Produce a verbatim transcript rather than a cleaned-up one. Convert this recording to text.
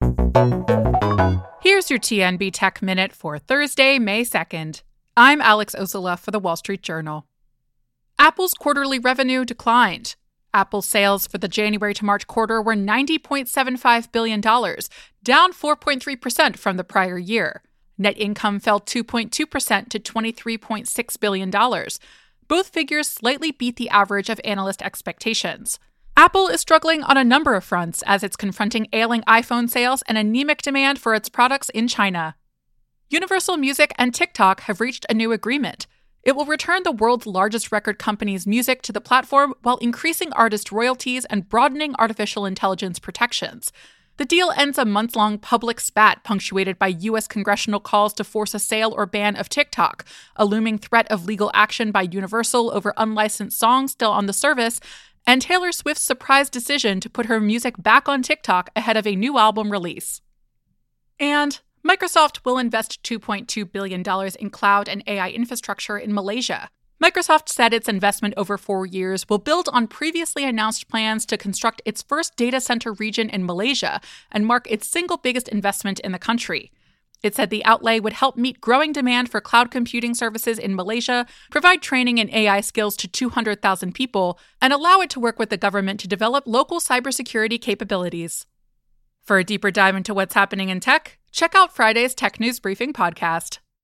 Here's your T N B Tech Minute for Thursday, May second. I'm Alex Ossola for The Wall Street Journal. Apple's quarterly revenue declined. Apple sales for the January to March quarter were ninety point seven five billion dollars, down four point three percent from the prior year. Net income fell two point two percent to twenty-three point six billion dollars. Both figures slightly beat the average of analyst expectations. Apple is struggling on a number of fronts as it's confronting ailing iPhone sales and anemic demand for its products in China. Universal Music and TikTok have reached a new agreement. It will return the world's largest record company's music to the platform while increasing artist royalties and broadening artificial intelligence protections. The deal ends a months-long public spat punctuated by U S congressional calls to force a sale or ban of TikTok, a looming threat of legal action by Universal over unlicensed songs still on the service, and Taylor Swift's surprise decision to put her music back on TikTok ahead of a new album release. And Microsoft will invest two point two billion dollars in cloud and A I infrastructure in Malaysia. Microsoft said its investment over four years will build on previously announced plans to construct its first data center region in Malaysia and mark its single biggest investment in the country. It said the outlay would help meet growing demand for cloud computing services in Malaysia, provide training in A I skills to two hundred thousand people, and allow it to work with the government to develop local cybersecurity capabilities. For a deeper dive into what's happening in tech, check out Friday's Tech News Briefing podcast.